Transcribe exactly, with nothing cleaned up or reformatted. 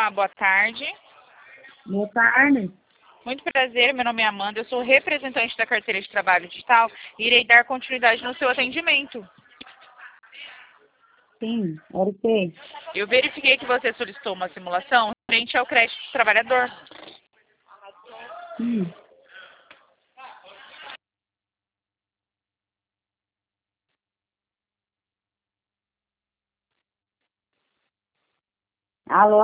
Olá, boa tarde. Boa tarde. Muito prazer, meu nome é Amanda, eu sou representante da carteira de trabalho digital e irei dar continuidade no seu atendimento. Sim, era o quê? Eu verifiquei que você solicitou uma simulação frente ao crédito do trabalhador. Hum. Alô?